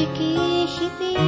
しき日々、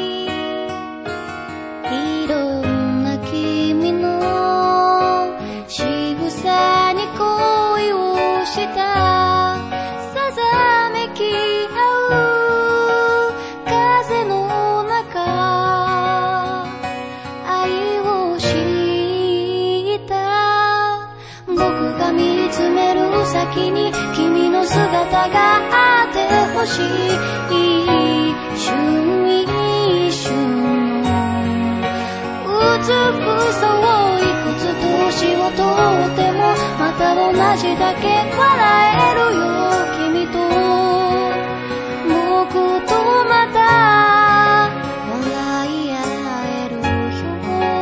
いろんな君の仕草に恋をしたさざめき合う風の中、愛を知った僕が見つめる先に君の姿があってほしい。一瞬一瞬の美しさをいくつ年をとってもまた同じだけ笑えるよ。君と僕とまた笑い合えるよ。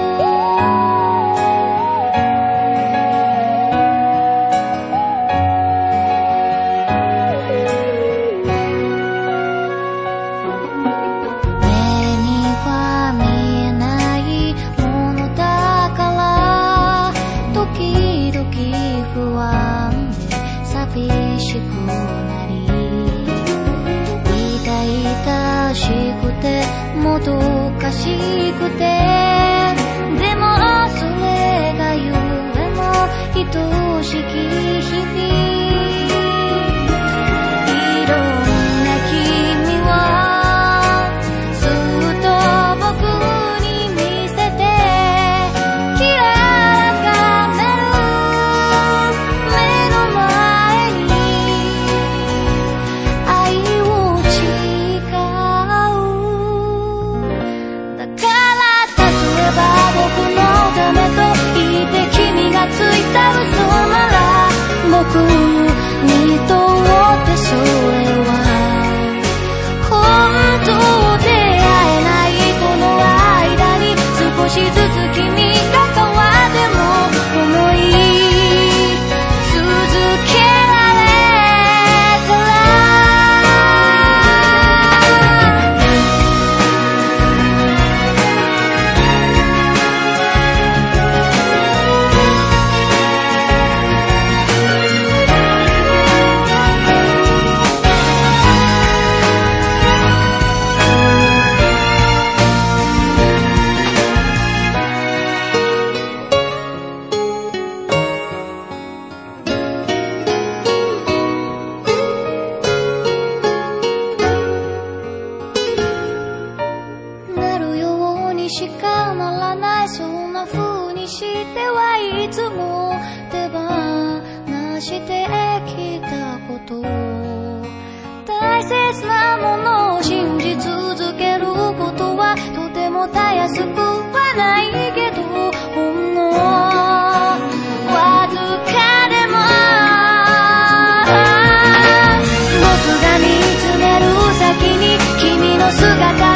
目には見えないものだから時々不安で寂しくなり、痛々しくてもどかしくて、でもそれがゆえの愛しき日々、いろんな君はずっと僕に見せてきらかなる目の前に愛を誓う。だから例えば僕のためと言って君がついた嘘なら、僕にとってそれは本当出会えないこの間に少しずつ君が変わっても思い続けられたら、なるようにしかならない、そんな風にしてはいつも手放してきたこと、大切なものを信じ続けることはとてもたやすくはないけど、ほんのわずかでも僕が見つめる先に君の姿